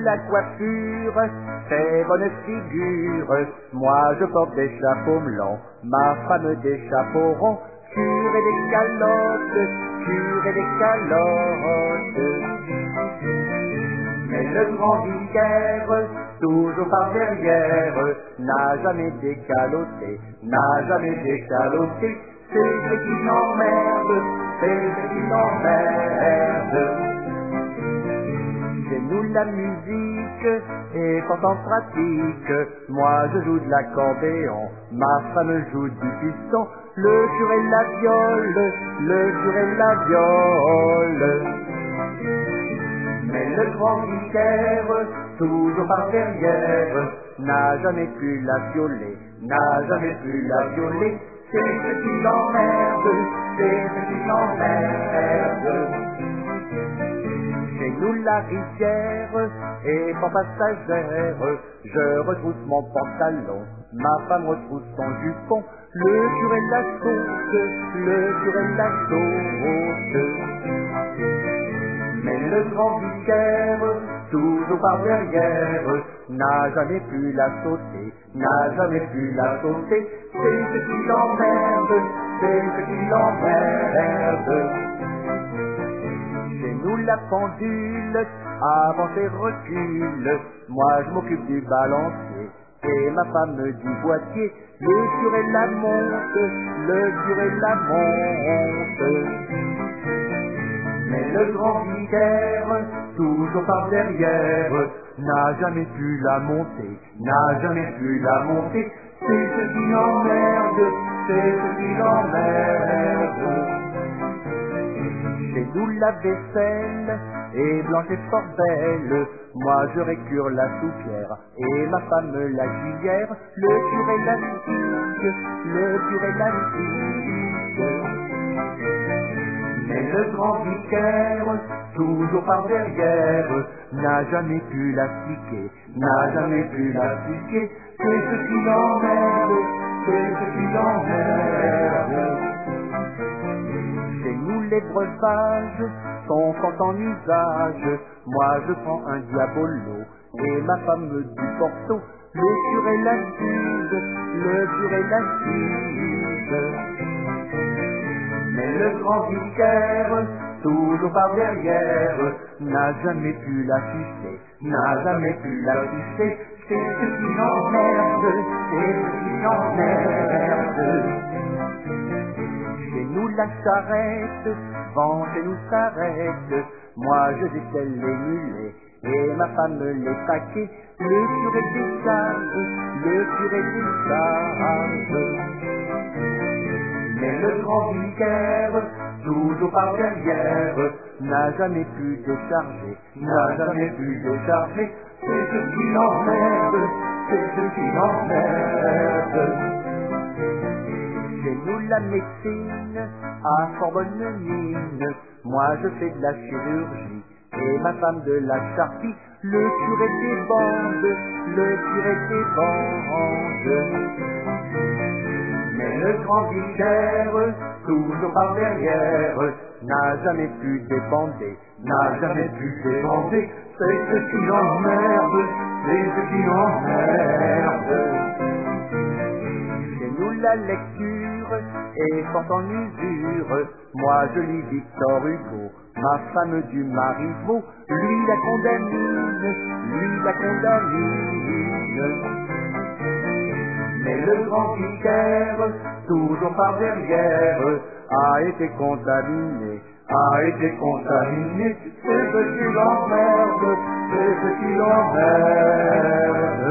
la coiffure, très bonne figure. Moi je porte des chapeaux blancs, ma femme des chapeaux ronds. Cure et des calottes, cure et des calottes. Mais le grand vicaire, toujours par derrière, n'a jamais décaloté, n'a jamais décaloté. C'est ce qui l'emmerde, c'est ce qui l'emmerde. Chez nous la musique est pourtant pratique. Moi je joue de l'accordéon, ma femme joue du piston. Le curé la viole, le curé la viole. Mais le grand vicaire, toujours par derrière, n'a jamais pu la violer, n'a jamais pu la violer. C'est ce qui l'emmerde, c'est ce qui l'emmerde. Chez nous la rivière est pas passagère. Je retrousse mon pantalon, ma femme retrousse son jupon. Le curé la saute, le curé la saute. Mais le grand vicaire, toujours par derrière, n'a jamais pu la sauter, n'a jamais pu la sauter. C'est ce qui l'emmerde, c'est ce qui l'emmerde. Chez nous la pendule avance et recule. Moi je m'occupe du balancier et ma femme du boîtier. Le curé la monte, le curé la monte. Mais le grand vicaire, toujours par derrière, n'a jamais pu la monter, n'a jamais pu la monter. C'est ce qui l'emmerde, c'est ce qui l'emmerde. Chez nous la vaisselle est blanche et fort belle. Moi je récure la soupière et ma femme la cuillère. Le curé la figue, le curé la figue. Mais le grand vicaire, toujours par derrière, n'a jamais pu la piquer, n'a jamais pu la piquer. C'est ce qui l'emmerde, c'est ce qui l'emmerde. Chez nous les breuvages sont fort en usage. Moi je prends un diabolo et ma femme du Porto. Le curé la suze, le curé la suze. Mais le grand vicaire, toujours par derrière, n'a jamais pu l'afficher, n'a jamais pu l'afficher. C'est ce qui l'emmerde, c'est ce qui l'emmerde. Chez nous la charrette, vent chez nous s'arrête. Moi je décèle les mulets et ma femme les paquets. Le curé décharge, le curé décharge. Mais le grand vicaire, toujours par derrière, n'a jamais pu décharger, n'a jamais pu décharger. C'est ce qui l'emmerde, c'est ce qui l'emmerde. Chez nous la médecine a fort bonne mine. Moi je fais de la chirurgie et ma femme de la charpie. Le curé des bandes, le curé des bandes. Mais le grand vicaire, toujours par derrière, n'a jamais pu débander, n'a jamais pu débander. C'est ce qui l'emmerde, c'est ce qui l'emmerde. Chez nous la lecture est fort en usure. Moi je lis Victor Hugo, ma femme du Marivaux. Lui la condamine, lui la condamine. Mais le grand vicaire, toujours par derrière, a été contaminé, a été contaminé. C'est ce qui l'emmerde, c'est ce qui l'emmerde.